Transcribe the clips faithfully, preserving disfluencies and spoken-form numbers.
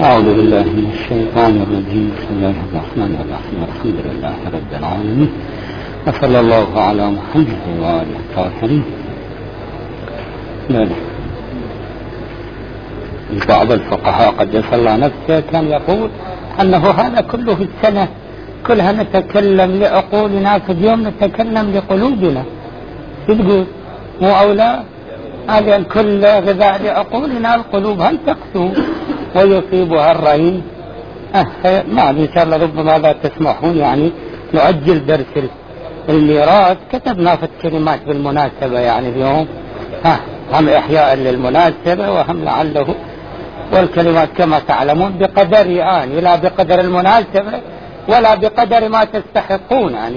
أعوذ بالله من الشيطان الرجيم. بسم الله الرحمن الرحيم. الحمد لله رب العالمين، وصلى الله على محمد وآله الطاهرين. بعض الفقهاء قدس الله نفسه كان يقول أنه هذا كله في السنة، كلها نتكلم لعقولنا، في اليوم نتكلم لقلوبنا. تقول مو أولى هذا كل غذاء لعقولنا، القلوب هل تقسو ويصيبها الرهين؟ أه ما إن شاء الله ربما لا تسمحون يعني نؤجل درس الميراث. كتبنا في الكلمات بالمناسبة يعني اليوم ها هم إحياء للمناسبة وهم لعله، والكلمات كما تعلمون بقدر يعني لا بقدر المناسبة ولا بقدر ما تستحقون يعني.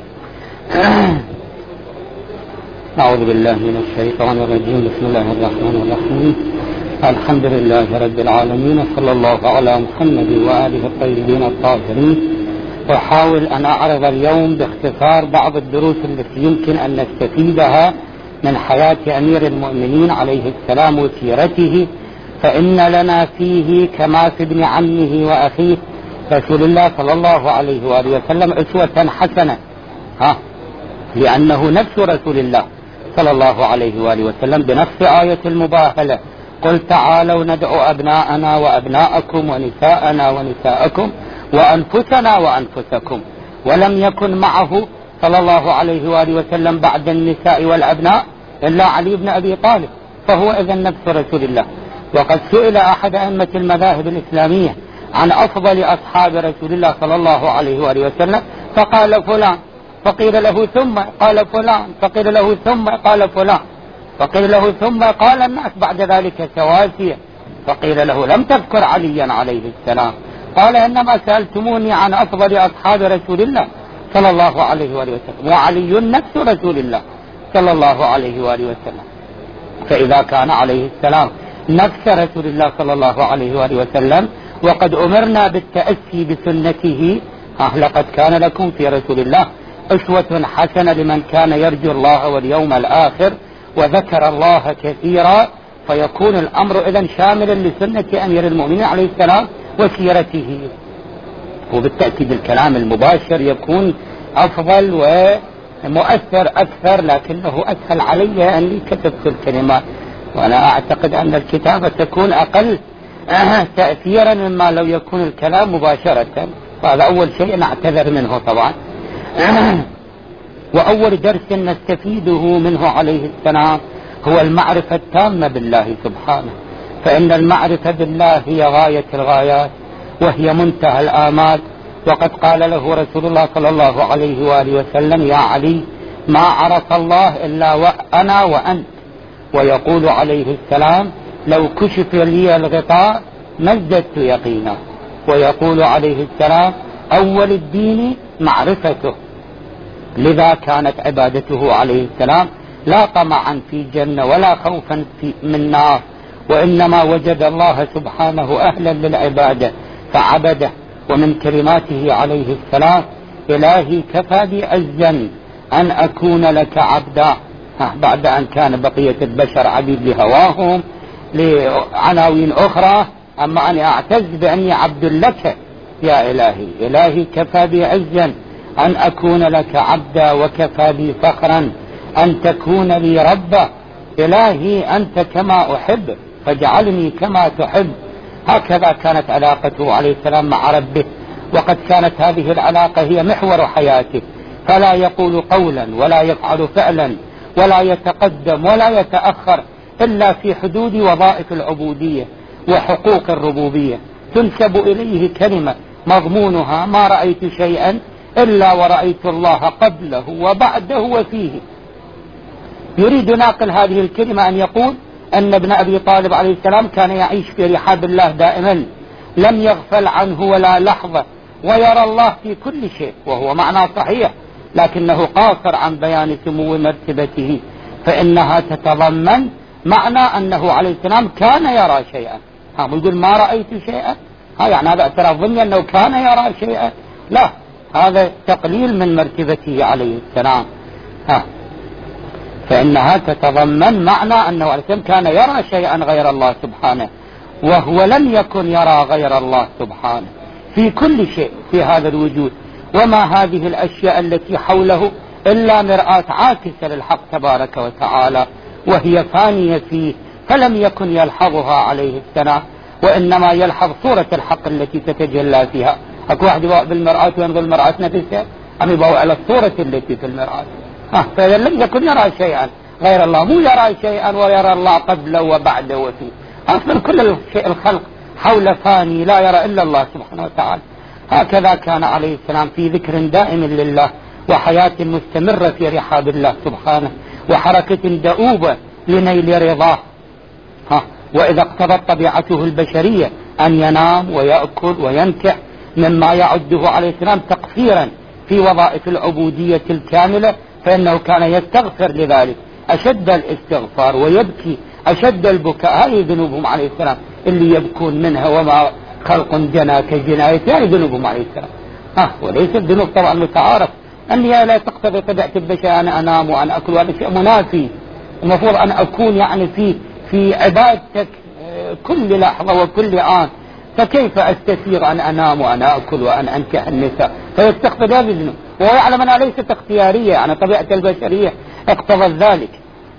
أعوذ بالله من الشيطان الرجيم. بسم الله الرحمن الرحيم. الحمد لله رب العالمين، صلى الله على محمد وآله الطيبين الطاهرين. أحاول أن أعرض اليوم باختصار بعض الدروس التي يمكن أن نستفيدها من حياة أمير المؤمنين عليه السلام وسيرته، فإن لنا فيه كما في ابن عمه وأخيه رسول الله صلى الله عليه وآله وسلم أسوة حسنة، ها لأنه نفس رسول الله صلى الله عليه وآله وسلم بنفس آية المباهلة: قل تعالوا ندعو أبناءنا وأبناءكم ونساءنا ونساءكم وأنفسنا وأنفسكم. ولم يكن معه صلى الله عليه وآله وسلم بعد النساء والأبناء إلا علي بن أبي طالب، فهو إذن نفس رسول الله. وقد سئل أحد أئمة المذاهب الإسلامية عن أفضل أصحاب رسول الله صلى الله عليه وآله وسلم فقال فلان، فقيل له ثم قال فلان، فقيل له ثم قال فلان، فقيل له ثم قال الناس بعد ذلك سواسية. فقيل له لم تذكر عليا عليه السلام، قال إنما سألتموني عن أفضل أصحاب رسول الله صلى الله عليه وآله وسلم، وعلي نفس رسول الله صلى الله عليه وآله وسلم. فإذا كان عليه السلام نفس رسول الله صلى الله عليه وآله وسلم وقد أمرنا بالتأسي بسنته، لقد كان لكم في رسول الله أسوة حسنة لمن كان يرجو الله واليوم الآخر وذكر الله كثيرا. فيكون الأمر إذن شاملا لسنة أمير المؤمنين عليه السلام وسيرته، وبالتأكيد الكلام المباشر يكون أفضل ومؤثر أكثر، لكنه أسهل علي أني كتبت الكلمات، وأنا أعتقد أن الكتابة تكون أقل تأثيرا مما لو يكون الكلام مباشرة. هذا أول شيء نعتذر منه طبعا. وأول درس نستفيده منه عليه السلام هو المعرفة التامة بالله سبحانه، فإن المعرفة بالله هي غاية الغايات وهي منتهى الآمال. وقد قال له رسول الله صلى الله عليه وآله وسلم: يا علي ما عرف الله إلا وأنا وأنت. ويقول عليه السلام: لو كشف لي الغطاء ما ازددت يقينا. ويقول عليه السلام: أول الدين معرفته. لذا كانت عبادته عليه السلام لا طمعا في جنة ولا خوفا في من نار، وإنما وجد الله سبحانه أهلا للعبادة فعبده. ومن كلماته عليه السلام: إلهي كفى بي عزا أن أكون لك عبدا، بعد أن كان بقية البشر عبيد لهواهم لعناوين أخرى، أما أنا أعتز بأني عبد لك يا إلهي. إلهي كفى بي عزا أن أكون لك عبدا، وكفى بي فخرا أن تكون لي ربا. إلهي أنت كما أحب فاجعلني كما تحب. هكذا كانت علاقته عليه السلام مع ربه، وقد كانت هذه العلاقة هي محور حياته، فلا يقول قولا ولا يفعل فعلا ولا يتقدم ولا يتأخر إلا في حدود وظائف العبودية وحقوق الربوبية. تنسب إليه كلمة مضمونها: ما رأيت شيئا إلا ورأيت الله قبله وبعده وفيه. يريد ناقل هذه الكلمة أن يقول أن ابن أبي طالب عليه السلام كان يعيش في رحاب الله دائما، لم يغفل عنه ولا لحظة، ويرى الله في كل شيء، وهو معنى صحيح، لكنه قاصر عن بيان سمو مرتبته، فإنها تتضمن معنى أنه عليه السلام كان يرى شيئا. ها يقول ما رأيت شيئا، ها يعني هذا اعتراف ضمني أنه كان يرى شيئا؟ لا، هذا تقليل من مرتبته عليه السلام. ها فإنها تتضمن معنى أنه عليه السلام كان يرى شيئا غير الله سبحانه، وهو لم يكن يرى غير الله سبحانه في كل شيء في هذا الوجود، وما هذه الأشياء التي حوله إلا مرآة عاكسة للحق تبارك وتعالى، وهي فانية فيه، فلم يكن يلحظها عليه السلام، وإنما يلحظ صورة الحق التي تتجلى فيها. أكو واحد يبقى بالمرآة وينظر المرآة نفسها، أم يبقى على الصورة التي في المرآة. فإذا لم يكن يرى شيئا غير الله، مو يرى شيئا ويرى الله قبله وبعده وفيه. أصلا كل الشيء الخلق حول فاني لا يرى إلا الله سبحانه وتعالى. هكذا كان عليه السلام في ذكر دائم لله، وحياة مستمرة في رحاب الله سبحانه، وحركة دؤوبة لنيل رضاه. ها وإذا اقتضت طبيعته البشرية أن ينام ويأكل وينكح، مما يعده عليه السلام تقصيرا في وظائف العبودية الكاملة، فإنه كان يستغفر لذلك أشد الاستغفار ويبكي أشد البكاء. هذه ذنوبهم عليه السلام اللي يبكون منها، وما خلق جنا كجناية، هذه ذنوبهم عليه السلام. ها وليس الذنوب طبعا متعارف أني لا تقتضي طبيعة البشر أنا أنام وأن أكل، وهذا شيء منافي. المفروض أن أكون يعني في في عبادتك كل لحظة وكل آن، فكيف أستثير أن أنام وأن أكل وأن أنكح النساء؟ فيستقبل هذه الذنوب، وهو يعلم أنها ليست اختيارية، يعني طبيعة البشرية اقتضت ذلك.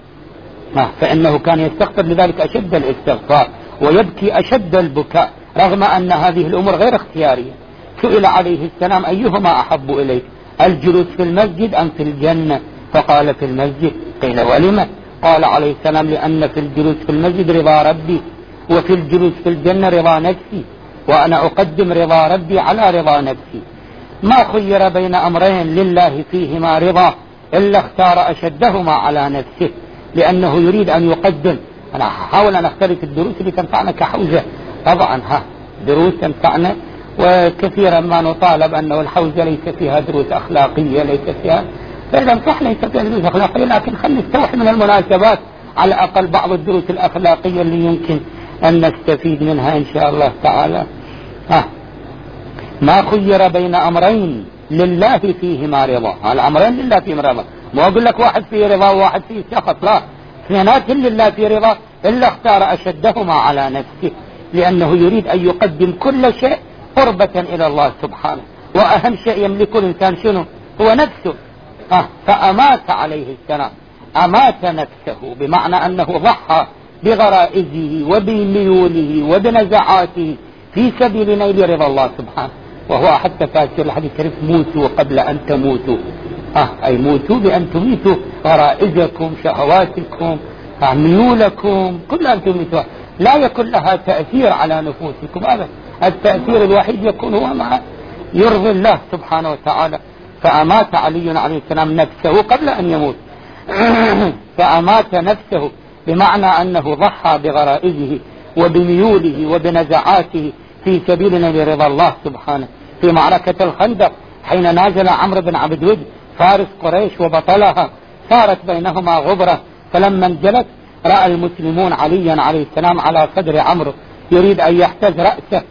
فإنه كان يستغفر لذلك أشد الاستغفار ويبكي أشد البكاء، رغم أن هذه الأمور غير اختيارية. سئل عليه السلام أيهما أحب إليك، الجلوس في المسجد أم في الجنة؟ فقال في المسجد. قيل ولم؟ قال عليه السلام لأن في الجلوس في المسجد رضا ربي، وفي الجلوس في الجنة رضا نفسي، وأنا أقدم رضا ربي على رضا نفسي. ما خير بين أمرين لله فيهما رضا إلا اختار أشدهما على نفسه، لأنه يريد أن يقدم. أنا أحاول أن أختلف الدروس اللي تنفعنا كحوزة، طبعا ها دروس تنفعنا، وكثيرا ما نطالب أنه الحوزة ليس فيها دروس أخلاقية، ليس فيها، فإذا صح ليس فيها دروس أخلاقية، لكن خلينا نستوحي من المناسبات على الأقل بعض الدروس الأخلاقية اللي يمكن أن نستفيد منها إن شاء الله تعالى. ها ما خير بين أمرين لله فيهما رضا، الأمرين لله فيهما رضا، ما أقول لك واحد فيه رضا وواحد فيه سخط، لا، اثنينات لله في رضا، إلا اختار أشدهما على نفسه، لأنه يريد أن يقدم كل شيء قربة إلى الله سبحانه، وأهم شيء يملك الإنسان شنو؟ هو نفسه. آه فأمات عليه السلام، أمات نفسه، بمعنى أنه ضحى بغرائزه وبميوله وبنزعاته في سبيل نيل رضا الله سبحانه. وهو حتى فاسر الحديث الشريف موتوا قبل أن تموتوا، آه أي موتوا بأن تميتوا غرائزكم، شهواتكم، ميولكم، كل أن تميتوا، لا يكون لها تأثير على نفوسكم أبدا. التأثير الوحيد يكون هو مع يرضي الله سبحانه وتعالى. فأمات علي عليه السلام نفسه قبل أن يموت فأمات نفسه بمعنى أنه ضحى بغرائزه وبميوله وبنزعاته في سبيل نيل رضا الله سبحانه. في معركة الخندق حين نازل عمرو بن عبد ود فارس قريش وبطلها، صارت بينهما غبرة، فلما انجلت رأى المسلمون عليا عليه السلام على صدر عمرو يريد أن يحتز رأسه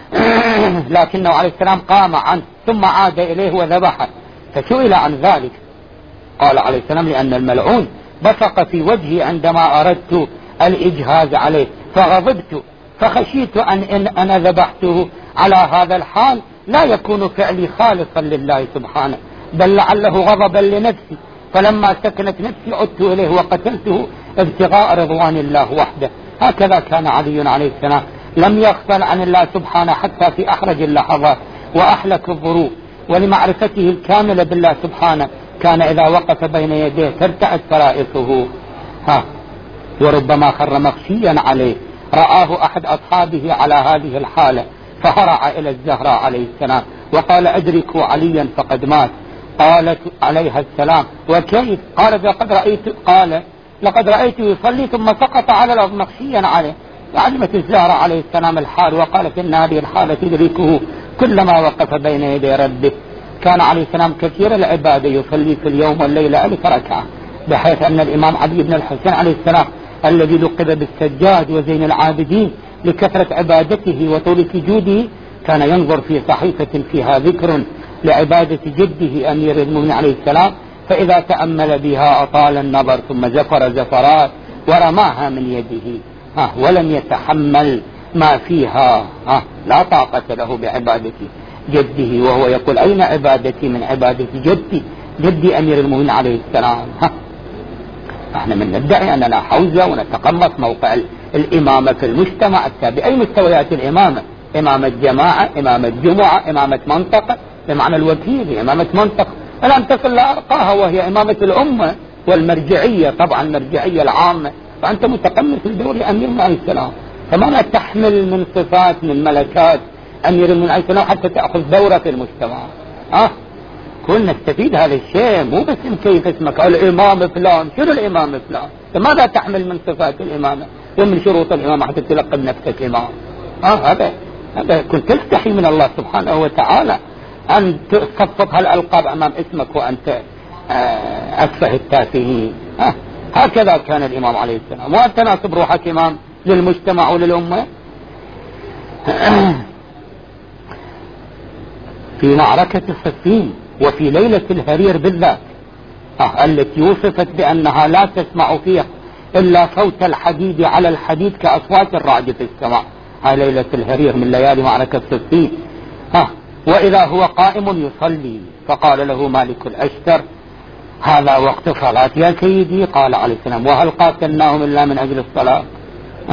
لكنه عليه السلام قام عنه ثم عاد إليه وذبحه. فسئل عن ذلك قال عليه السلام لأن الملعون بصق في وجهي عندما أردت الإجهاز عليه فغضبت، فخشيت أن إن أنا ذبحته على هذا الحال لا يكون فعلي خالصا لله سبحانه، بل لعله غضبا لنفسي، فلما سكنت نفسي عدت إليه وقتلته ابتغاء رضوان الله وحده. هكذا كان علي عليه السلام، لم يغفل عن الله سبحانه حتى في أحرج اللحظات وأحلك الظروف، ولمعرفته الكاملة بالله سبحانه كان إذا وقف بين يديه ترتعد فرائصه. ها وربما خر مغشيا عليه، رآه أحد أصحابه على هذه الحالة فهرع إلى الزهراء عليه السلام وقال أدركوا عليا فقد مات. قالت عليها السلام وكيف؟ قال لقد رأيت قال لقد رأيته يصلي ثم سقط على الأرض مغشيا عليه. علمت الزهراء عليه السلام الحال وقالت إن هذه الحالة تدركه كلما وقف بين يدي ربه. كان عليه السلام كثير العبادة، يصلي في اليوم والليلة ألف ركعة، بحيث أن الإمام علي بن الحسين عليه السلام الذي لقب بالسجاد وزين العابدين لكثرة عبادته وطول سجوده كان ينظر في صحيفة فيها ذكر لعبادة جده أمير المؤمنين عليه السلام، فإذا تأمل بها أطال النظر ثم زفر زفرات ورماها من يده، ها ولم يتحمل ما فيها ها لا طاقة له بعبادة جده، وهو يقول أين عبادتي من عبادة جدي جدي أمير المؤمنين عليه السلام. ها احنا من ندعي أننا حوزة ونتقمص موقع الإمامة في المجتمع بأي مستويات الإمامة، إمامة جماعة، إمامة جمعة، إمامة منطقة، بمعنى الوكيل إمامة منطقة، الآن تصل لأرقاها وهي إمامة الأمة والمرجعية، طبعا المرجعية العامة، فأنت متقمص لدور أمير عليه السلام، فما تحمل من صفات من ملكات أمير المؤمنين عليه السلام حتى تأخذ دورة في المجتمع. أه كنا نستفيد هذا الشيء، مو بس كيف اسمك الإمام فلان، شنو الإمام فلان؟ ماذا تحمل من صفات الإمامة ومن شروط الإمامة حتى تلقب نفسك إمام؟ آه هذا هذا كنت تستحي من الله سبحانه وتعالى أن تخفض هالألقاب أمام اسمك وأنت آه أتفه التافهين. آه هكذا كان الإمام عليه السلام، وأنت ناصب روحك إمام للمجتمع وللأمة. في معركة صفين وفي ليلة الهرير بالذات آه التي وصفت بأنها لا تسمع فيها إلا صوت الحديد على الحديد كأصوات الرعد في السماء، هاي ليلة الهرير من ليالي معركة صفين. آه وإذا هو قائم يصلي فقال له مالك الأشتر هذا وقت صلاة يا سيدي، قال عليه السلام وهل قاتلناهم إلا من أجل الصلاة؟ آه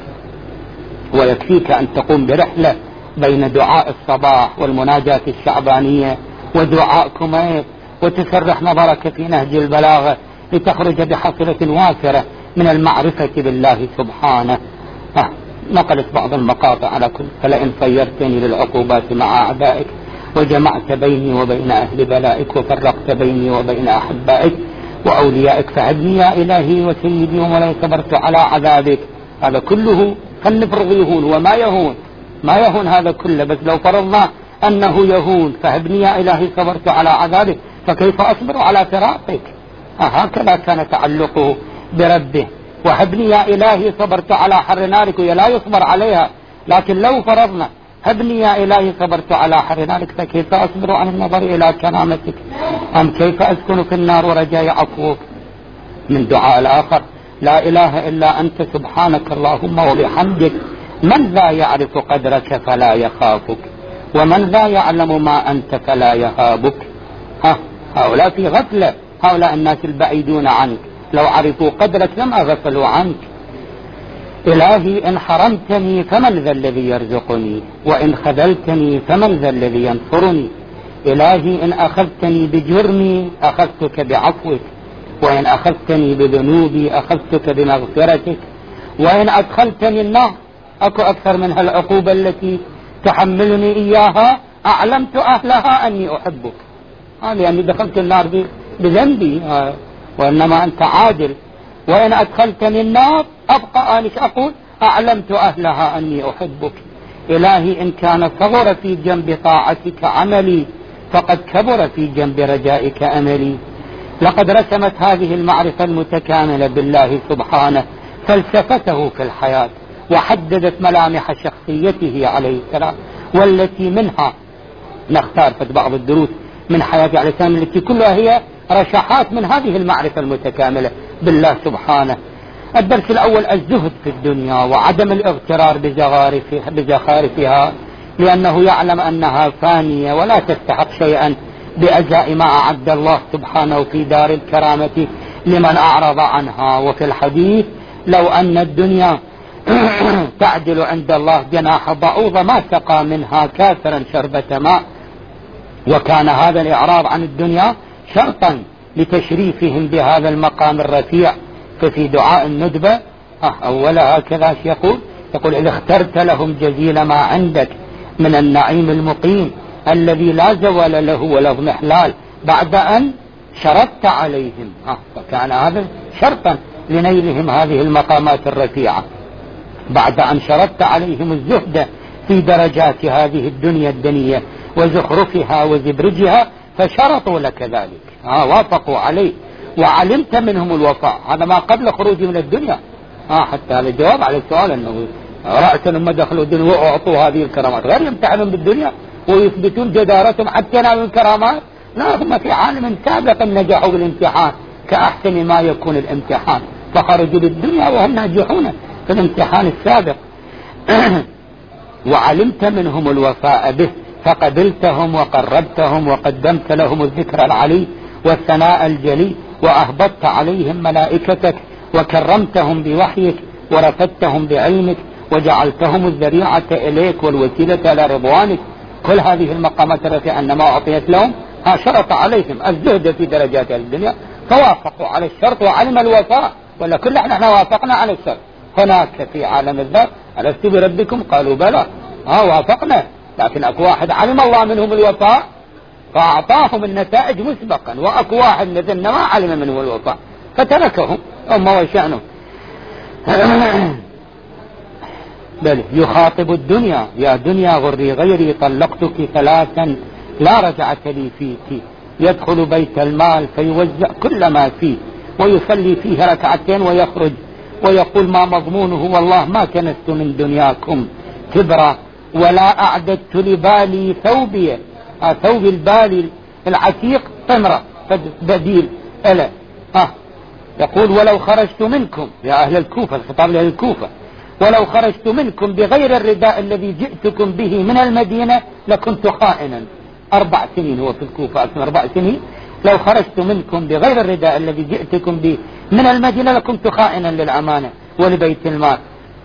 ويكفيك أن تقوم برحلة بين دعاء الصباح والمناجاة الشعبانية ودعاء كميت وتسرح نظرك في نهج البلاغة لتخرج بحصلة وافرة من المعرفة بالله سبحانه. آه نقلت بعض المقاطع على كل فلئن صيرتني للعقوبات مع أعدائك وجمعت بيني وبين أهل بلائك وفرقت بيني وبين أحبائك وأوليائك فهدني يا إلهي وسيدي ولا صبرت على عذابك. هذا كله فلنفرض يهون وما يهون ما يهون هذا كله، بس لو فرضنا أنه يهون فهبني يا إلهي صبرت على عذابك فكيف أصبر على فراقك؟ آه هكذا كان تعلقه بربه، وهبني يا إلهي صبرت على حر نارك، وهي لا يصبر عليها، لكن لو فرضنا هبني يا إلهي صبرت على حر نارك فكيف أصبر عن النظر إلى كرامتك؟ أم كيف أسكن في النار ورجاء عفوك؟ من دعاء الآخر لا إله إلا أنت سبحانك اللهم وبحمدك من ذا يعرف قدرك فلا يخافك ومن ذا يعلم ما أنت فلا يهابك. ها هؤلاء في غفلة، هؤلاء الناس البعيدون عنك لو عرفوا قدرك لما غفلوا عنك. إلهي إن حرمتني فمن ذا الذي يرزقني وإن خذلتني فمن ذا الذي ينصرني. إلهي إن أخذتني بجرمي أخذتك بعفوك وإن أخذتني بذنوبي أخذتك بمغفرتك وإن أدخلتني النار أكو أكثر من هالعقوبة التي تحملني إياها أعلمت أهلها أني أحبك. آه لأني دخلت النار بذنبي آه وإنما أنت عادل. وإن أدخلتني النار أبقى أنش أقول أعلمت أهلها أني أحبك. إلهي إن كان صغر في جنب طاعتك عملي فقد كبر في جنب رجائك أملي. لقد رسمت هذه المعرفة المتكاملة بالله سبحانه فلسفته في الحياة وحددت ملامح شخصيته عليه السلام، والتي منها نختار في بعض الدروس من حياته عليه السلام التي كلها هي رشحات من هذه المعرفة المتكاملة بالله سبحانه. الدرس الأول الزهد في الدنيا وعدم الاغترار بزخارفها لأنه يعلم أنها فانية ولا تستحق شيئا بأجزاء ما أعد الله سبحانه في دار الكرامة لمن أعرض عنها. وفي الحديث لو أن الدنيا تعدل عند الله جناح بعوضة ما سقى منها كافرا شربة ماء. وكان هذا الإعراض عن الدنيا شرطا لتشريفهم بهذا المقام الرفيع. ففي دعاء الندبة أولها كذا يقول يقول إذا اخترت لهم جزيل ما عندك من النعيم المقيم الذي لا زوال له ولا اضمحلال بعد أن شرطت عليهم. فكان هذا شرطا لنيلهم هذه المقامات الرفيعة بعد أن شرطت عليهم الزهد في درجات هذه الدنيا الدنية وزخرفها وزبرجها فشرطوا لك ذلك. آه وافقوا عليه وعلمت منهم الوفاء. هذا ما قبل خروجي من الدنيا. آه حتى هذا الجواب على السؤال أنه رأسا لما دخلوا الدنيا وأعطوا هذه الكرامات غير يمتحنون بالدنيا ويثبتون جدارتهم حتى ينالوا الكرامات. لا هم في عالم سابق نجحوا بالامتحان كأحسن ما يكون الامتحان فخرجوا للدنيا وهم ناجحون في الامتحان السابق. وعلمت منهم الوفاء به فقبلتهم وقربتهم وقدمت لهم الذكر العلي والثناء الجلي، وأهبطت عليهم ملائكتك وكرمتهم بوحيك ورفدتهم بعلمك وجعلتهم الذريعة إليك والوسيلة إلى رضوانك. كل هذه المقامات التي أنما أعطيت لهم ها شرط عليهم الزهد في درجات الدنيا فوافقوا على الشرط وعلم الوفاء، ولا كل احنا وافقنا على الشرط. هناك في عالم الذر ألست بربكم قالوا بلى ها وافقنا، لكن أكو واحد علم الله منهم الوفاء فأعطاهم النتائج مسبقا، وأكو واحد مثل ما علم منهم الوفاء فتركهم هم وشأنهم. بل يخاطب الدنيا يا دنيا غري غيري طلقتك ثلاثا لا رجعة لي فيك، يدخل بيت المال فيوزع كل ما فيه ويصلي فيه ركعتين ويخرج ويقول ما مضمونه والله ما كنست من دنياكم كبرا ولا أعددت لبالي ثوبي ثوب البالي العتيق طمرة بديل ألا آه. يقول ولو خرجت منكم يا أهل الكوفة، الخطاب لأهل الكوفة، ولو خرجت منكم بغير الرداء الذي جئتكم به من المدينة لكنت خائنا. أربع سنين هو في الكوفة أكثر أربع سنين. لو خرجت منكم بغير الرداء الذي جئتكم به من المدينة لكنت خائنا للأمانة ولبيت المال.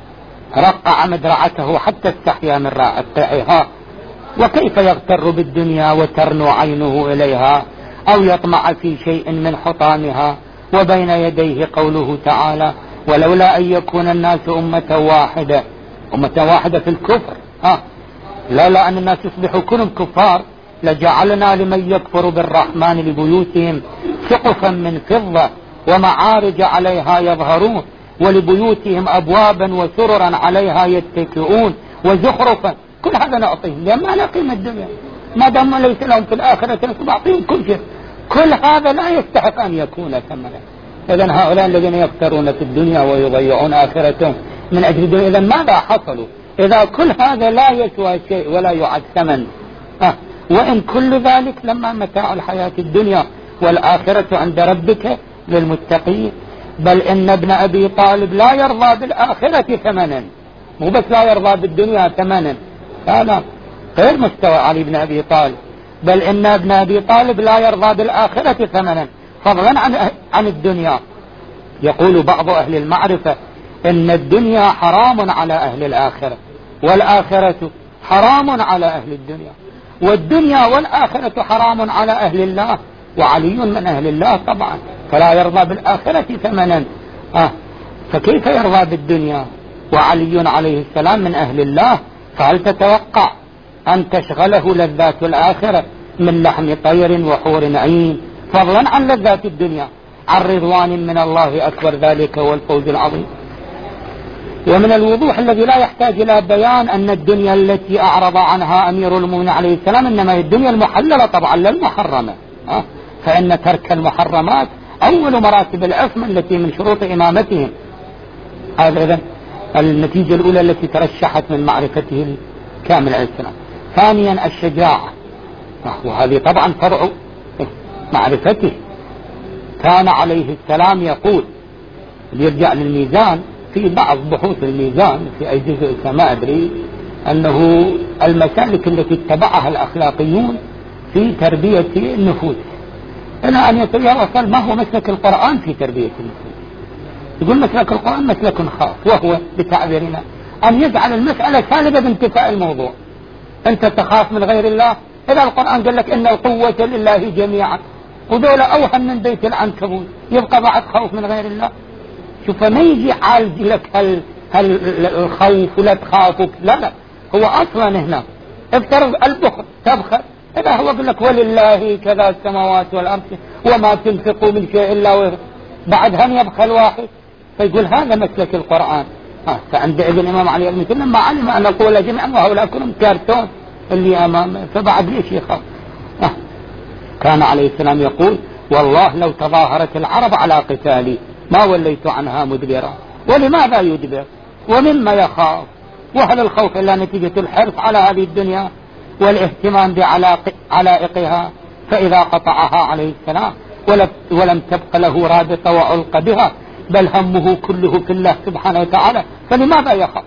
رقع مدرعته حتى استحيا من راعتها. وكيف يغتر بالدنيا وترنو عينه إليها أو يطمع في شيء من حطامها، وبين يديه قوله تعالى ولولا أن يكون الناس أمة واحدة. أمة واحدة في الكفر ها لولا أن الناس يصبحوا كلهم كفار لجعلنا لمن يكفر بالرحمن لبيوتهم سقفا من فضة ومعارج عليها يظهرون ولبيوتهم أبوابا وسررا عليها يتكئون وزخرفا. كل هذا نعطيهم لأن ما لا قيمة الدنيا ما دام ليس لهم في الآخرة نعطيهم كل شيء. كل هذا لا يستحق أن يكون ثمنا. إذن هؤلاء الذين يفترون في الدنيا ويضيعون آخرتهم من أجل الدنيا إذن ماذا حصلوا إذا كل هذا لا يسوى شيء ولا يعد ثمن أه. وإن كل ذلك لما متاع الحياة الدنيا والآخرة عند ربك للمتقين. بل إن ابن أبي طالب لا يرضى بالآخرة ثمنا، مو بس لا يرضى بالدنيا ثمنا، لا لا غير مستوى علي بن أبي طالب. بل إن ابن أبي طالب لا يرضى بالآخرة ثمنا فضلا عن, عن الدنيا. يقول بعض أهل المعرفة إن الدنيا حرام على أهل الآخرة والآخرة حرام على أهل الدنيا، والدنيا والآخرة حرام على أهل الله، وعلي من أهل الله طبعا فلا يرضى بالآخرة ثمنا آه. فكيف يرضى بالدنيا وعلي عليه السلام من أهل الله؟ فهل تتوقع أن تشغله لذات الآخرة من لحم طير وحور عين فضلا عن لذات الدنيا عن رضوان من الله أكبر؟ ذلك هو الفوز العظيم. ومن الوضوح الذي لا يحتاج إلى بيان أن الدنيا التي أعرض عنها أمير المؤمنين عليه السلام إنما هي الدنيا المحللة طبعا لا المحرمة أه؟ فإن ترك المحرمات أول مراتب العصمة التي من شروط إمامتهم. هذا إذن النتيجة الأولى التي ترشحت من معرفته الكامل عليه السلام. ثانيا الشجاعة أه وهذه طبعا فرع معرفته. كان عليه السلام يقول ليرجع للميزان في بعض بحوث الميزان في أي جزء ما أدري أنه المسالك التي اتبعها الأخلاقيون في تربية النفوس إلى أن يتوصل ما هو مسلك القرآن في تربية النفوس. يقول مسلك القرآن مسلك خاص وهو بتعبيرنا أن يجعل المسألة سالبة بانتفاء الموضوع. أنت تخاف من غير الله إذا القرآن قال لك إن القوة لله جميعا ودولة أوهن من بيت العنكبوت يبقى بعد خوف من غير الله. شوف ما يجي عالج لك هل, هل الخوف ولا تخافك لا لا هو أصلا هنا افترض البخل تبخل إذا هو يقول لك ولله كذا السماوات والأرض وما تنفقوا من شيء إلا بعد هم يبخل واحد فيقول هذا مسلك القرآن. ها فعندئذ الإمام علي بن سلم ما علم أن القوة جميعا وهؤلاء كلهم كارتون اللي أمامه فبعد ليش يخاف. كان عليه السلام يقول والله لو تظاهرت العرب على قتالي ما وليت عنها مدبرا. ولماذا يدبر ومما يخاف؟ وهل الخوف إلا نتيجة الحرص على هذه الدنيا والاهتمام بعلائقها؟ فإذا قطعها عليه السلام ولم تبق له رابطة وعلق بها بل همه كله في الله سبحانه وتعالى فلماذا يخاف؟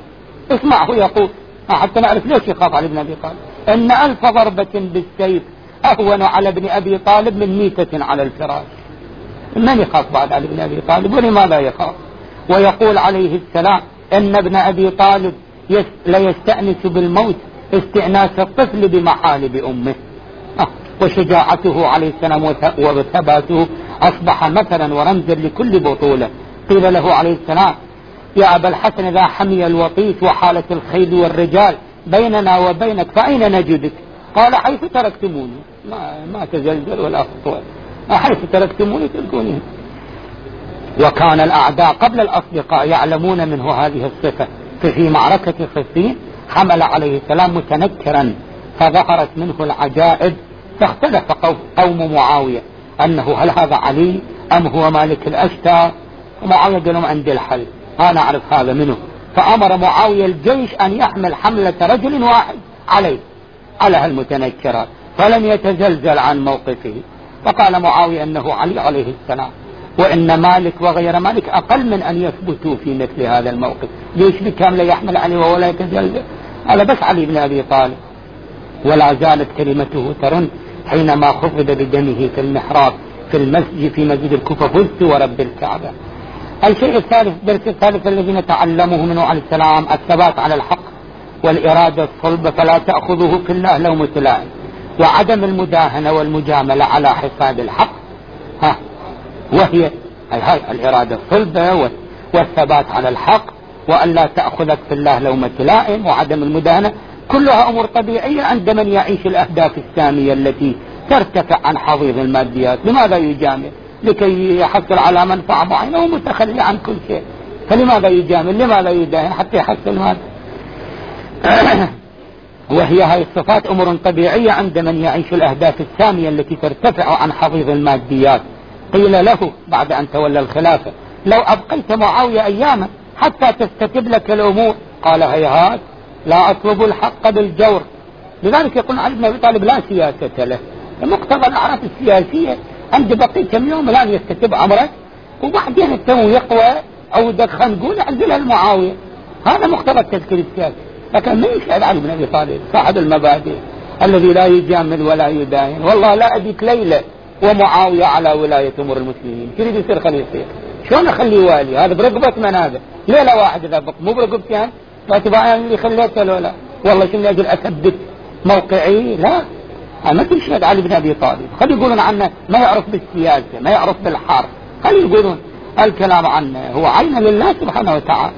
اسمعه يقول حتى نعرف ليش يخاف علي بن أبي طالب. إن ألف ضربة بالسيف أهون على ابن أبي طالب من ميتة على الفراش. من يخاف بعد علي بن أبي طالب؟ ولماذا يخاف؟ ويقول عليه السلام إن ابن أبي طالب لا يستأنس بالموت استئناس الطفل بمحالب أمه. آه. وشجاعته عليه السلام وثباته أصبح مثلا ورمزا لكل بطولة. قيل له عليه السلام يا أبا الحسن إذا حمي الوطيس وحالة الخيل والرجال بيننا وبينك فأين نجدك؟ قال حيث تركتموني، ما, ما تزلزل ولا خطوة، حيث تركتموني تلقوني. وكان الأعداء قبل الأصدقاء يعلمون منه هذه الصفة. ففي معركة صفين حمل عليه السلام متنكرا فظهرت منه العجائب، فاختلف قوم معاوية أنه هل هذا علي أم هو مالك الأشتر. ومعاوية قال لهم عندي الحل، أنا أعرف هذا منه. فأمر معاوية الجيش أن يحمل حملة رجل واحد عليه على هالمتنكرات، فلم يتزلزل عن موقفه. فقال معاوية أنه علي عليه السلام، وإن مالك وغير مالك أقل من أن يثبتوا في مثل هذا الموقف. جيش بكامل يحمل عليه وهو لا يتزلزل؟ هذا بس علي بن أبي طالب. ولا زالت كلمته ترن حينما خفض بدمه في المحراب في المسجد في مسجد الكوفة: فزت ورب الكعبة. الشيء الثالث، الدرس الثالث الذي نتعلمه منه عليه السلام: الثبات على الحق والإرادة الصلبة، فلا تأخذه في الله لومة لائم، وعدم المداهنة والمجاملة على حساب الحق. ها وهي هاي الإرادة الصلبة والثبات على الحق، وأن لا تأخذك في الله لومة لائم، وعدم المداهنة، كلها أمور طبيعية عند من يعيش الأهداف السامية التي ترتفع عن حضيض الماديات. لماذا يجامل؟ لكي يحصل على منفعة معينة ومتخلي عن كل شيء. فلماذا يجامل؟ لماذا يداهن؟ حتى يحصل ماذا؟ وهي هاي الصفات أمور طبيعية عند من يعيش الأهداف السامية التي ترتفع عن حضيض الماديات. قيل له بعد أن تولى الخلافة: لو أبقيت معاوية أياما حتى تستتب لك الأمور. قال: هيهات، لا أطلب الحق بالجور. لذلك يقول علي بن أبي طالب: لا سياسة له. مقتضى الأعراف السياسية عند بقي كم يوم الآن يستتب أمرك، وبعدين التو يقوى أو دخن نقول أعزلها المعاوية. هذا مقتضى التذكير السياسي. لكن ما يشهد علي بن أبي طالب صاحب المبادئ الذي لا يجامل ولا يداهن. والله لا أبيك ليلة ومعاوية على ولاية أمور المسلمين، تريد يصير خليفة؟ شلون أخليه والي؟ هذا برقبة من هذا؟ ليلة واحد إذا بق مو برقبتين فاتباعي اللي خليته لولا والله شنو أجل أثبت موقعي. لا، ما تشهد علي بن أبي طالب. خلي يقولون عنه ما يعرف بالسياسة، ما يعرف بالحرب، خلي يقولون الكلام عنه هو عين لله سبحانه وتعالى.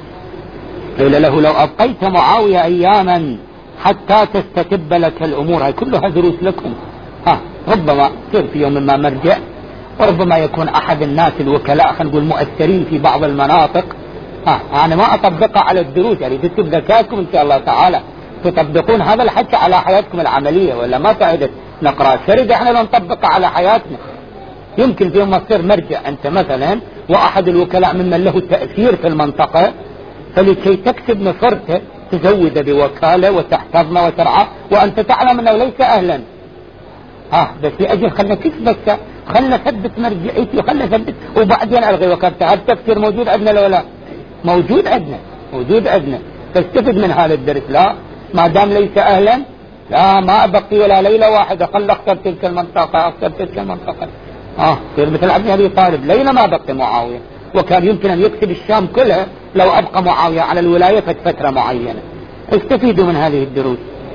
قيل له: لو أبقيت معاوية أياما حتى تستتب لك الأمور. هاي كلها دروس لكم. ها ربما تصير في يوم ما مرجع، وربما يكون أحد الناس الوكلاء خلينا نقول مؤثرين في بعض المناطق. ها أنا ما أطبقها على الدروس، يعني تكتب ذكاءكم إن شاء الله تعالى تطبقون هذا الحكي على حياتكم العملية، ولا ما فائدة نقرأ سرد احنا لو نطبقها على حياتنا. يمكن في يوم ما تصير مرجع أنت مثلا وأحد الوكلاء ممن له تأثير في المنطقة، فلكي تكسب نصرته تزود بوكالة وتحفظنا وترعى وأنت تعلم أنه ليس أهلا. ها بس لأجل خلنا كسبك، خلنا ثبت مرجعيتي وخلنا ثبت وبعدين ألغي وكالته. هذا التفكير موجود عندنا ولا لا؟ موجود عندنا، موجود عندنا. تستفد من هذا الدرس. لا، ما دام ليس أهلا لا ما أبقي ولا ليلة واحدة، خل أختار تلك المنطقة أختار تلك المنطقة. آه تصير مثل عبد أبي طالب ليلة ما بقي معاوية، وكان يمكن أن يكسب الشام كلها لو أبقى معاوية على الولاية فترة معينة. استفيدوا من هذه الدروس.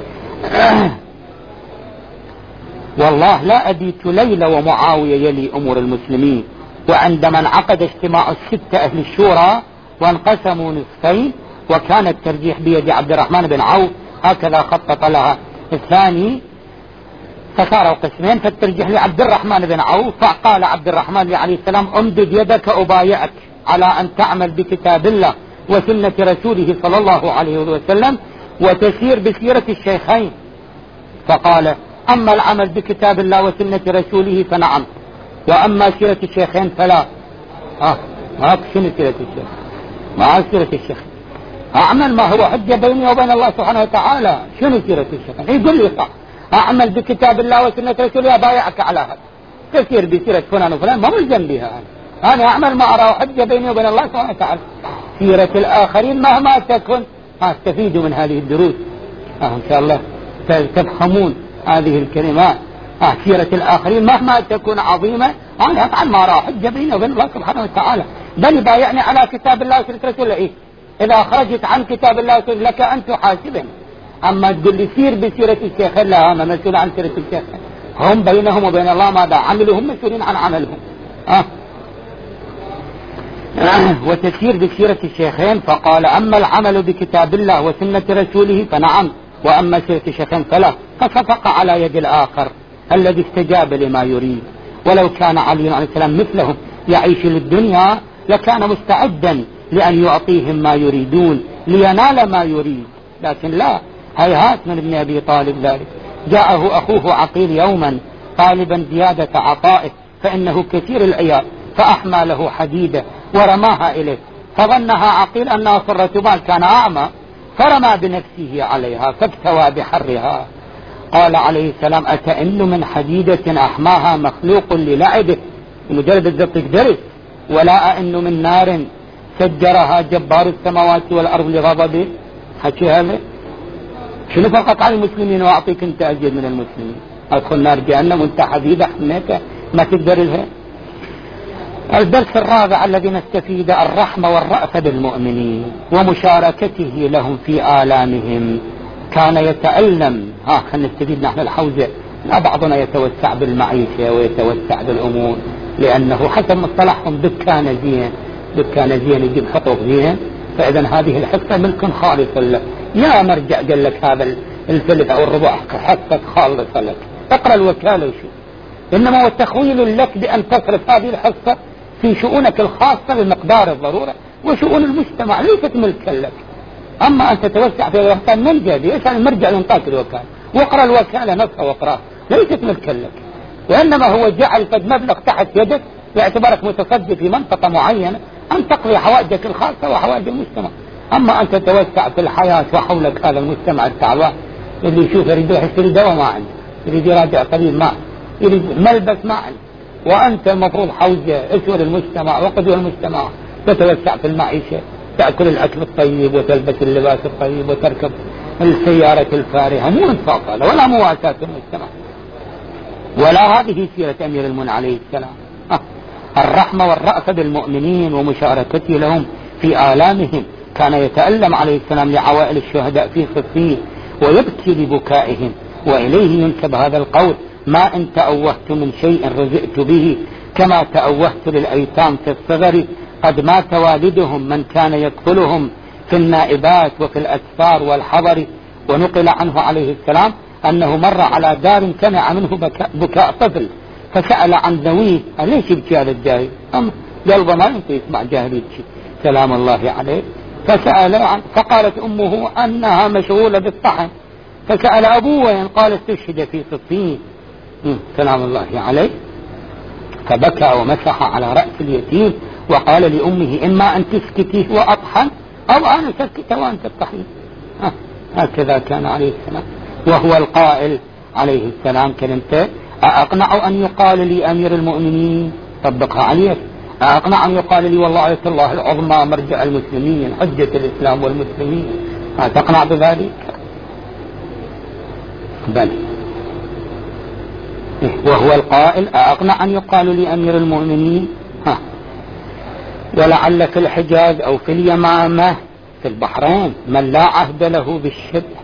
والله لا أبيت ليلة ومعاوية يلي أمور المسلمين. وعندما انعقد اجتماع الستة أهل الشورى وانقسموا نصفين وكان الترجيح بيد عبد الرحمن بن عوف، هكذا خطط لها الثاني، فصاروا قسمين، فالترجيح لعبد الرحمن بن عوف. فقال عبد الرحمن عليه السلام: امدد يدك أبايعك على أن تعمل بكتاب الله وسنة رسوله صلى الله عليه وسلم وتسير بسيرة الشيخين. فقال: أما العمل بكتاب الله وسنة رسوله فنعم، وأما سيرة الشيخين فلا. آه ما شنو سيرة الشيخ؟ ما سيرة الشيخ أعمل ما هو حجة بيني وبين الله سبحانه وتعالى. شنو سيرة الشيخين؟ يقول لي صح، أعمل بكتاب الله وسنة رسوله أبايعك على هذا، تسير بسيرة فلان وفلان ما ملزم بها. أنا أنا أعمل ما أراه حجة بيني وبين الله سبحانه وتعالى. سيرة الآخرين مهما تكن استفيدوا من هذه الدروس. آه إن شاء الله تفهمون هذه الكلمات. آه سيرة الآخرين مهما تكون عظيمة أنا طبعا ما راح حجة بيني وبين الله سبحانه وتعالى، بل بايعني على كتاب الله وسنة رسوله. إيه إذا خرجت عن كتاب الله وسنة لك أن تحاسبني. أما تقول لي سير بسيرة الشيخ، لا أنا مسؤول عن سيرة الشيخ، هم بينهم وبين الله ماذا عملوا، هم مسؤولين عن عملهم. آه. وتسير بسيرة الشيخين. فقال أما العمل بكتاب الله وسنة رسوله فنعم، وأما سيرة الشيخين فلا. فصفق على يد الآخر الذي استجاب لما يريد. ولو كان علي عليه السلام مثلهم يعيش للدنيا لكان مستعدا لأن يعطيهم ما يريدون لينال ما يريد، لكن لا، هيهات من ابن أبي طالب ذلك. جاءه أخوه عقيل يوما طالبا زيادة عطائه فإنه كثير العيال، فأحمى له حديدة ورماها إليه، فظنها عقيل أنها صرة بال، كان أعمى، فرمى بنفسه عليها فاكتوى بحرها. قال عليه السلام أتئن من حديدة أحماها مخلوق للعبه، مجرد الزبط درس، ولا أئن من نار سجرها جبار السماوات والأرض لغضبه. حكي هذا شنو فقط على المسلمين وأعطيك أنت أجد من المسلمين، أدخل نار جهنم وأنت حديدة حميتها ما تقدر لها. الدرس الرابع الذي نستفيد الرحمة والرأفة بالمؤمنين ومشاركته لهم في آلامهم. كان يتألم. ها خلينا نستفيد نحن الحوزة. لا بعضنا يتوسع بالمعيشة ويتوسع بالأمور، لأنه حسب مصطلحهم دكان زين، دكان زين يجيب حطب زين، فإذا هذه الحصة ملك خالص لك. يا مرجع قال لك هذا الثلث أو الربع حصة خالصة لك، اقرأ الوكالة وشوف. إنما هو تخويل لك بأن تصرف هذه الحصة في شؤونك الخاصة بمقدار الضرورة، وشؤون المجتمع ليست ملكا لك. أما أن تتوسع في الوكالة من جديد، إيش يعني مرجع لنطاق الوكالة واقرأ الوكالة نفسها واقرأ، ليست ملكا لك، وإنما هو جعل فد مبلغ تحت يدك باعتبارك متصدي في منطقة معينة أن تقضي حوائجك الخاصة وحوائج المجتمع. أما أن تتوسع في الحياة وحولك هذا المجتمع التعبان اللي يشوف يريد يشتري دواء ما عنده، يريد يراجع طبيب ما عنده، يريد ملبس ما عنده، وأنت المفروض حوزة أسور المجتمع وقدوة المجتمع، تتوسع في المعيشة، تأكل الأكل الطيب وتلبس اللباس الطيب وتركب السيارة الفارهة. مو انفاق هذا ولا مواساة المجتمع، ولا هذه سيرة أمير المؤمنين عليه السلام. أه. الرحمة والرأفة بالمؤمنين ومشاركته لهم في آلامهم. كان يتألم عليه السلام لعوائل الشهداء في صفين ويبكي لبكائهم، وإليه ينسب هذا القول: ما إن تأوهت من شيء رزقت به كما تأوهت للأيتام في الصغر، قد مات والدهم من كان يكفلهم في النائبات وفي الأسفار والحضر. ونقل عنه عليه السلام أنه مر على دار سمع منه بكاء, بكاء طفل، فسأل عن ذويه: ليش يبكي هذا الجاهل؟ قلبه ما ينطي يسمع جاهل يبكي سلام الله عليه. فسأل عن، فقالت أمه أنها مشغولة بالطحن، فسأل أبوه وين؟ قال استشهد في صفين سلام الله عليه. فبكى ومسح على رأس اليتيم وقال لأمه: إما أن تسكتيه وأطحن أو أنا سكت وأنت الطحين. هكذا كان عليه السلام، وهو القائل عليه السلام كلمته: أقنع أن يقال لي أمير المؤمنين، طبقها عليك، أقنع أن يقال لي والله آية الله العظمى مرجع المسلمين حجة الإسلام والمسلمين، تقنع بذلك؟ بل وهو القائل: أقنع أن يقال لي أمير المؤمنين. ها. ولعل في الحجاز أو في اليمامة في البحرين من لا عهد له بالشبه.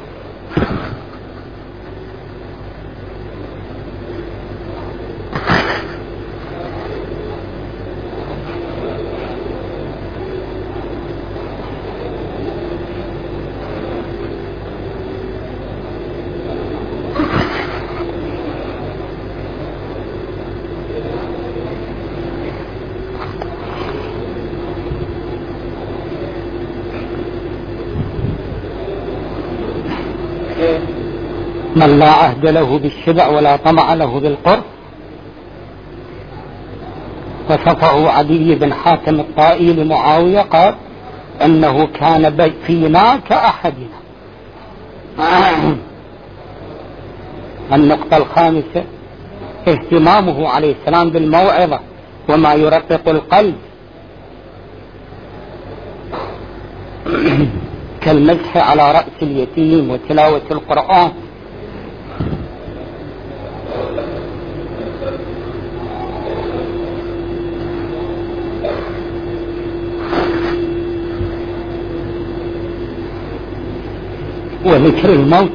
من لا عهد له بالشبع ولا طمع له بالقرب. وصفه عدي بن حاتم الطائي لمعاوية قال: أنه كان فينا كأحدنا. النقطة الخامسة اهتمامه عليه السلام بالموعظة وما يرقق القلب. كالمسح على رأس اليتيم وتلاوة القرآن. وذكر الموت،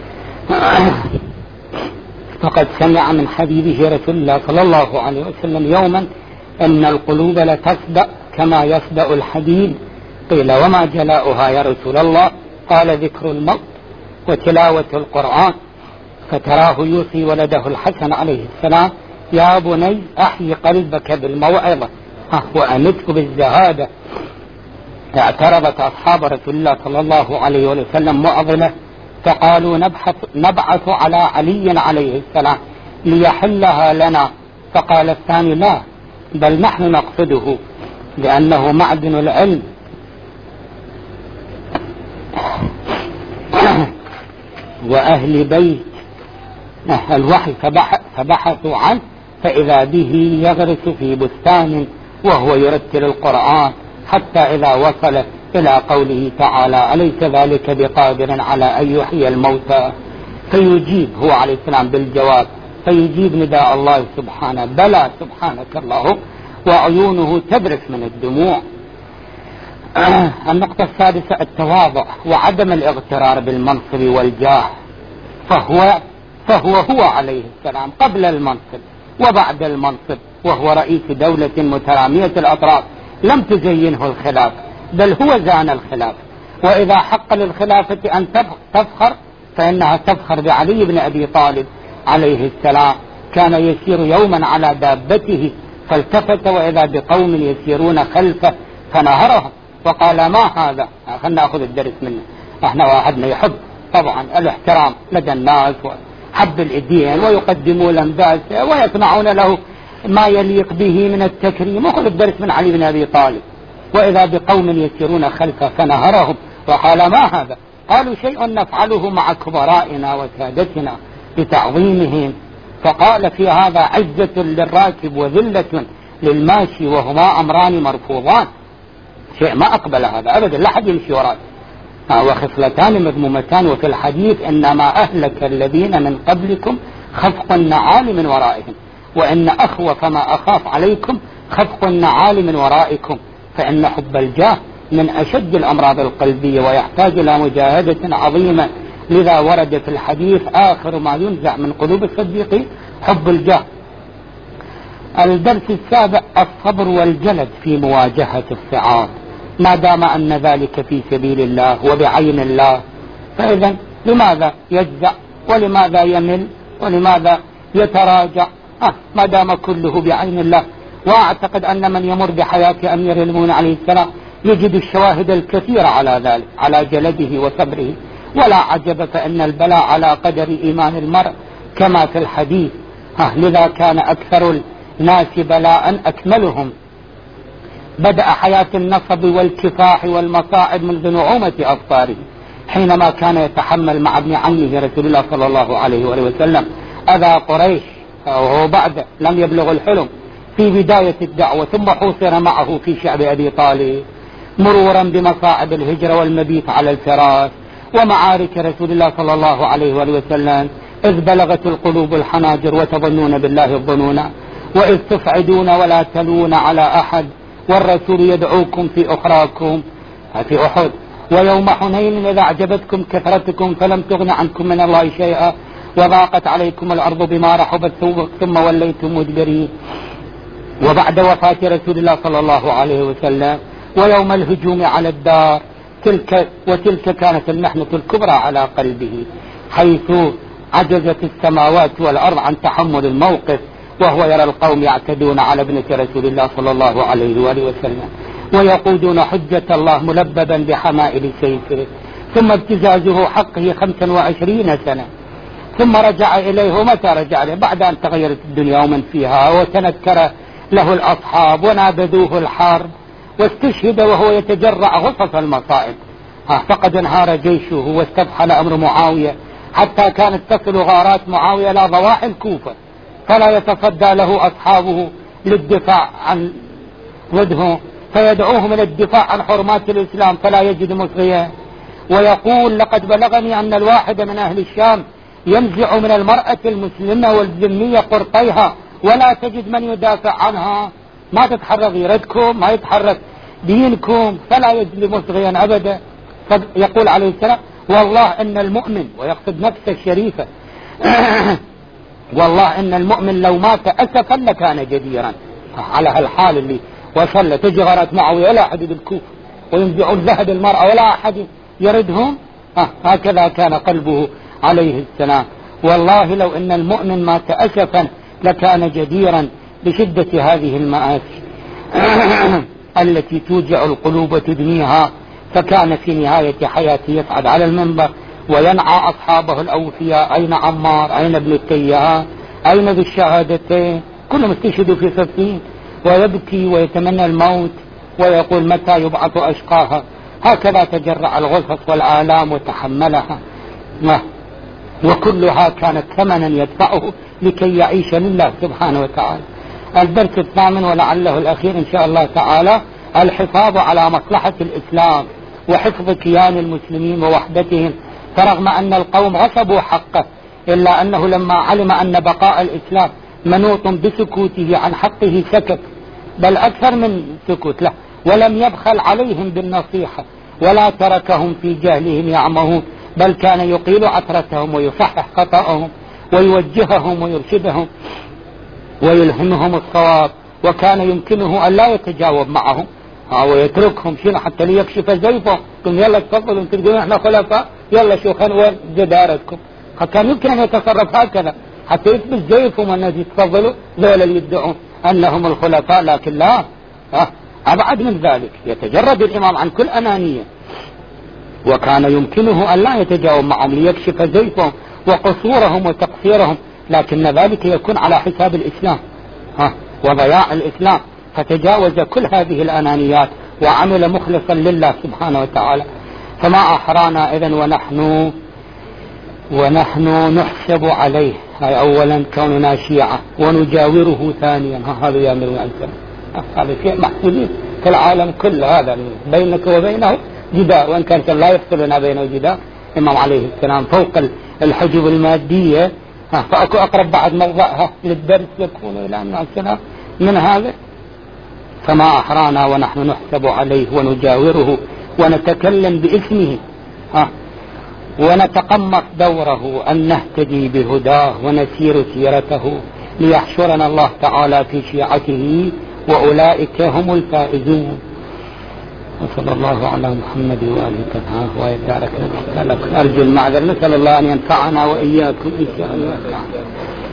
فقد سمع من حبيبه رسول الله صلى الله عليه وسلم يوما أن القلوب لتصدأ كما يصدأ الحديد. قيل وما جلاؤها يا رسول الله؟ قال ذكر الموت وتلاوة القرآن. فتراه يوصي ولده الحسن عليه السلام يا بني أحيي قلبك بالموعظة وأمته بالزهادة. اعترضت أصحاب رسول الله صلى الله عليه وسلم معضلة، فقالوا نبحث نبعث على علي عليه السلام ليحلها لنا. فقال الثاني لا، بل نحن نقصده لأنه معدن العلم. وأهل بيت الوحي فبحثوا عنه فإذا به يغرس في بستان وهو يرتل القرآن، حتى إذا وصل إلى قوله تعالى أليس ذلك بقادر على أن يحيي الموتى، فيجيب هو عليه السلام بالجواب، فيجيب نداء الله سبحانه بلى سبحانك اللهم، وعيونه تبرك من الدموع. النقطة السادسة التواضع وعدم الاغترار بالمنصب والجاه، فهو فهو هو عليه السلام قبل المنصب وبعد المنصب، وهو رئيس دولة مترامية الأطراف لم تزينه الخلافة، بل هو زان الخلافة. وإذا حق للخلافة أن تفخر فإنها تفخر بعلي بن أبي طالب عليه السلام. كان يسير يوما على دابته فالتفت وإذا بقوم يسيرون خلفه فنهرهم وقال ما هذا؟ خلنا نأخذ الدرس منه. احنا واحدنا يحب طبعا الاحترام لدى الناس وحب الإدين ويقدموا الأنباس ويصنعون له ما يليق به من التكريم. وخذ الدرس من علي بن أبي طالب. وإذا بقوم يسيرون خلفه فنهرهم وقال ما هذا؟ قالوا شيء نفعله مع كبرائنا وسادتنا بتعظيمهم. فقال في هذا عزة للراكب وذلة للماشي، وهما أمران مرفوضان. شيء ما أقبل هذا أبدا، لا حد يمشي وراء. وخصلتان مذمومتان، وفي الحديث إنما أهلك الذين من قبلكم خفق النعال من ورائهم، وإن أخوف ما أخاف عليكم خفق النعال من ورائكم، فإن حب الجاه من أشد الأمراض القلبية ويحتاج إلى مجاهدة عظيمة. لذا ورد في الحديث آخر ما ينزع من قلوب الصديقين حب الجاه. الدرس السابع الصبر والجلد في مواجهة الصعاب، ما دام أن ذلك في سبيل الله وبعين الله، فإذا لماذا يجزع ولماذا يمل ولماذا يتراجع؟ آه ما دام كله بعين الله. وأعتقد أن من يمر بحياة أمير المؤمنين عليه السلام يجد الشواهد الكثيرة على ذلك، على جلده وصبره. ولا عجب، فإن البلاء على قدر إيمان المرء كما في الحديث. آه لذا كان أكثر الناس بلاء أكملهم. بدأ حياة النصب والكفاح والمصائب منذ نعومة أظفاره، حينما كان يتحمل مع ابن عمه رسول الله صلى الله عليه وسلم أذى قريش وهو بعد لم يبلغ الحلم في بداية الدعوة، ثم حوصر معه في شعب أبي طالب، مرورا بمصائب الهجرة والمبيت على الفراش ومعارك رسول الله صلى الله عليه وسلم، إذ بلغت القلوب الحناجر وتظنون بالله الظنون، وإذ تفعدون ولا تلون على أحد، والرسول يدعوكم في أخراكم في أحد، ويوم حنين إذا أعجبتكم كثرتكم فلم تغن عنكم من الله شيئا، وضاقت عليكم الأرض بما رحبت ثم وليتم مدبرين. وبعد وفاة رسول الله صلى الله عليه وسلم ويوم الهجوم على الدار، تلك وتلك كانت المحنة الكبرى على قلبه، حيث عجزت السماوات والأرض عن تحمل الموقف، وهو يرى القوم يعتدون على ابنة رسول الله صلى الله عليه وآله وسلم ويقودون حجة الله ملببا بحمائل سيفه، ثم ابتزازه حقه خمسا وعشرين سنة، ثم رجع إليه. ومتى رجع إليه؟ بعد أن تغيرت الدنيا ومن فيها، وتنكر له الأصحاب ونابذوه الحرب، واستشهد وهو يتجرع غصص المصائب. فقد انهار جيشه واستفحل أمر معاوية، حتى كانت تصل غارات معاوية إلى ضواحي الكوفة، فلا يتصدى له أصحابه للدفاع عن وجهه، فيدعوهم إلى الدفاع عن حرمات الإسلام فلا يجد مصغيا. ويقول لقد بلغني أن الواحد من أهل الشام ينزع من المرأة المسلمة والذمية قرطيها ولا تجد من يدافع عنها. ما تتحرك غيرتكم، ما يتحرك دينكم، فلا يجلب مصغيا أبدا. يقول عليه السلام والله إن المؤمن، ويقصد نفسه الشريفة والله إن المؤمن لو مات أسفا لكان جديرا. على هالحال اللي وصل تجي غارات معاوية ولا أحد بالكوف وينزعون ذهب المرأة ولا أحد يردهم. هكذا كان قلبه عليه السلام. والله لو إن المؤمن مات أسفا لكان جديرا بشدة هذه المآسي التي توجع القلوب وتدميها. فكان في نهاية حياته يصعد على المنبر وينعى أصحابه الأوفياء: أين عمار؟ أين ابن التيهان؟ أين ذو الشهادتين؟ كلهم استشهدوا في صفين، ويبكي ويتمنى الموت ويقول متى يبعث أشقاها. هكذا تجرع الغصص والآلام وتحملها، وكلها كانت ثمنا يدفعه لكي يعيش لله سبحانه وتعالى. الدرس الثامن ولعله الأخير إن شاء الله تعالى: الحفاظ على مصلحة الإسلام وحفظ كيان المسلمين ووحدتهم. فرغم أن القوم غصبوا حقه إلا أنه لما علم أن بقاء الإسلام منوط بسكوته عن حقه سكت، بل أكثر من سكوت له، ولم يبخل عليهم بالنصيحة ولا تركهم في جهلهم يعمهون، بل كان يقيل عثرتهم ويصحح خطأهم ويوجههم ويرشدهم ويلهمهم الصواب. وكان يمكنه أن لا يتجاوب معهم ويتركهم شنو حتى ليكشف زيفهم، قل يلا تفضلوا انتم تقولون احنا خلفاء، يلا شوفوا وين جدارتكم. كان يمكن أن يتصرف هكذا حتى يثبت زيفهم أن يتفضلوا ذولا اللي يدعون أنهم الخلفاء، لكن لا، أبعد من ذلك. يتجرد الإمام عن كل أنانية، وكان يمكنه أن لا يتجاوب معهم ليكشف زيفهم وقصورهم وتقصيرهم، لكن ذلك يكون على حساب الإسلام ها وضياع الإسلام. فتجاوز كل هذه الأنانيات وعمل مخلصا لله سبحانه وتعالى. فما أحرانا إذن ونحن ونحن نحسب عليه. هاي أولا كوننا شيعة ونجاوره ثانيا. هذا يا أمير الأنسان، هذا شيء محسوبين في العالم كله، هذا بينك وبينه جدار، وإن كان لا يفصلنا بينه جدار. الإمام عليه السلام فوق الحجب المادية، فأكو أقرب بعد موضعها للدرس يكون إلى أن السلام من هذا. فما أحرانا ونحن نحسب عليه ونجاوره ونتكلم باسمه ها ونتقمص دوره أن نهتدي بهداه ونسير سيرته ليحشرنا الله تعالى في شيعته وأولئك هم الفائزون. وصلى الله على محمد وآله وصحبه وسلم. أرجو المعذرة، نسأل الله أن ينفعنا وإياكم إن شاء الله.